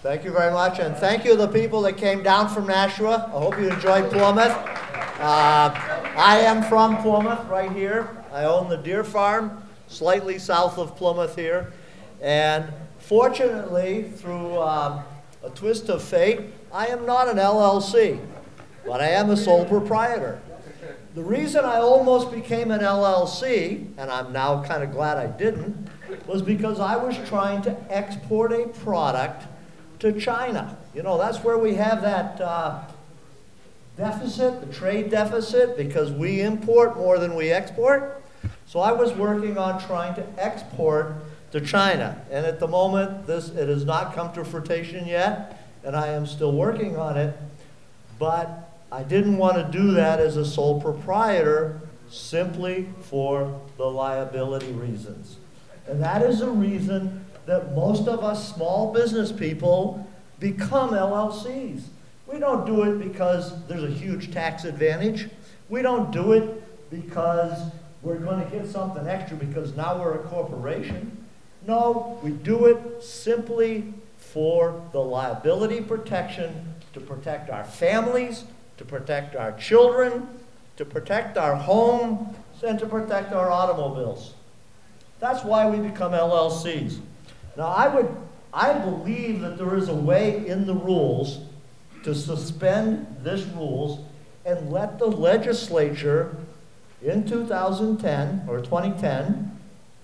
Thank you very much, and thank you to the people that came down from Nashua. I hope you enjoyed Plymouth. I am from Plymouth, right here. I own the Deer Farm, slightly south of Plymouth here. And fortunately, through a twist of fate, I am not an LLC, but I am a sole proprietor. The reason I almost became an LLC, and I'm now kind of glad I didn't, was because I was trying to export a product to China. You know, that's where we have that deficit, the trade deficit, because we import more than we export. So I was working on trying to export to China. And at the moment, it has not come to fruition yet, and I am still working on it. But I didn't want to do that as a sole proprietor simply for the liability reasons. And that is a reason that most of us small business people become LLCs. We don't do it because there's a huge tax advantage. We don't do it because we're going to get something extra because now we're a corporation. No, we do it simply for the liability protection, to protect our families, to protect our children, to protect our home, and to protect our automobiles. That's why we become LLCs. Now, I believe that there is a way in the rules to suspend this rules and let the legislature in 2010 or 2010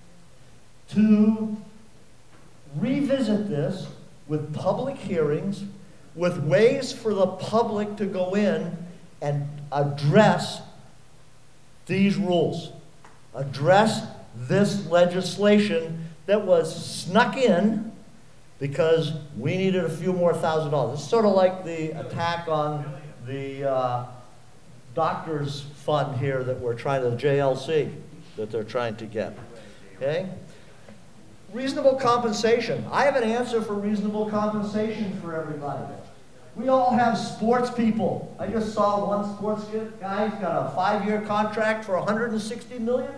to revisit this with public hearings, with ways for the public to go in and address these rules, address this legislation that was snuck in because we needed a few more $1,000s. It's sort of like the attack on the doctor's fund here that we're trying to, JLC, that they're trying to get, okay? Reasonable compensation. I have an answer for reasonable compensation for everybody. We all have sports people. I just saw one sports guy, he's got a 5-year contract for $160 million.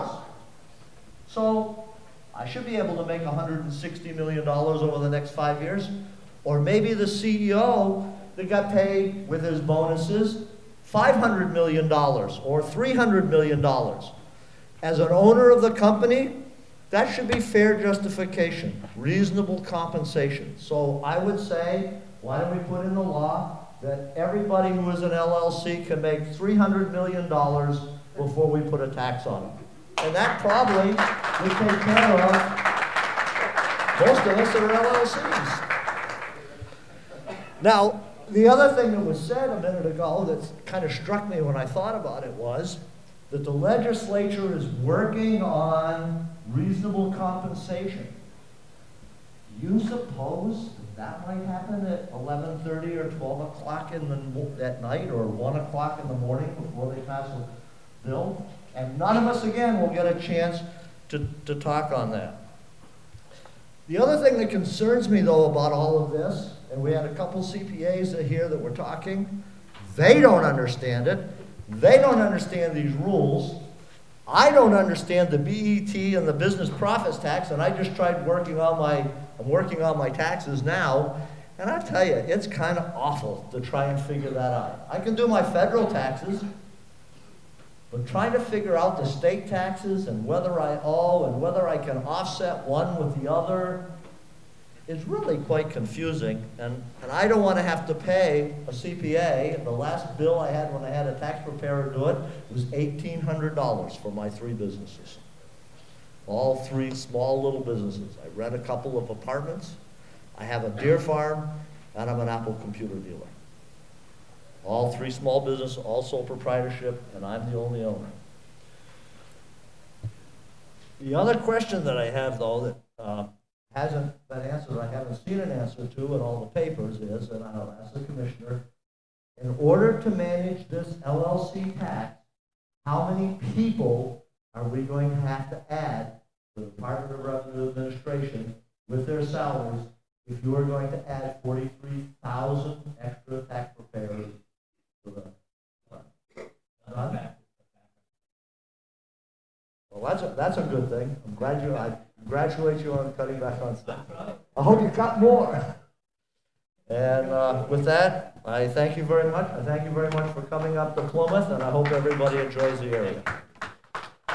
So I should be able to make $160 million over the next 5 years. Or maybe the CEO that got paid with his bonuses $500 million or $300 million. As an owner of the company, that should be fair justification, reasonable compensation. So I would say, why don't we put in the law that everybody who is an LLC can make $300 million before we put a tax on them? And that probably would take care of most of us that are LLCs. Now, the other thing that was said a minute ago that kind of struck me when I thought about it was that the legislature is working on reasonable compensation. Do you suppose that might happen at 11:30 or 12 o'clock at night or 1 o'clock in the morning before they pass a bill? And none of us, again, will get a chance to talk on that. The other thing that concerns me, though, about all of this, and we had a couple CPAs here that were talking, they don't understand it. They don't understand these rules. I don't understand the BET and the business profits tax, and I just tried working on my taxes now, and I tell you, it's kind of awful to try and figure that out. I can do my federal taxes, but trying to figure out the state taxes and whether I owe and whether I can offset one with the other is really quite confusing. And I don't want to have to pay a CPA. The last bill I had when I had a tax preparer do it was $1,800 for my 3 businesses. All 3 small little businesses. I rent a couple of apartments. I have a deer farm, and I'm an Apple computer dealer. All 3 small business, all sole proprietorship, and I'm the only owner. The other question that I have, though, that hasn't been answered, I haven't seen an answer to in all the papers is, and I'll ask the commissioner, in order to manage this LLC tax, how many people are we going to have to add to the Department of Revenue Administration with their salaries if you are going to add 43,000 extra tax preparers to the fund? Well, that's a good thing. I congratulate you on cutting back on staff. I hope you cut more. And with that, I thank you very much. I thank you very much for coming up to Plymouth, and I hope everybody enjoys the area.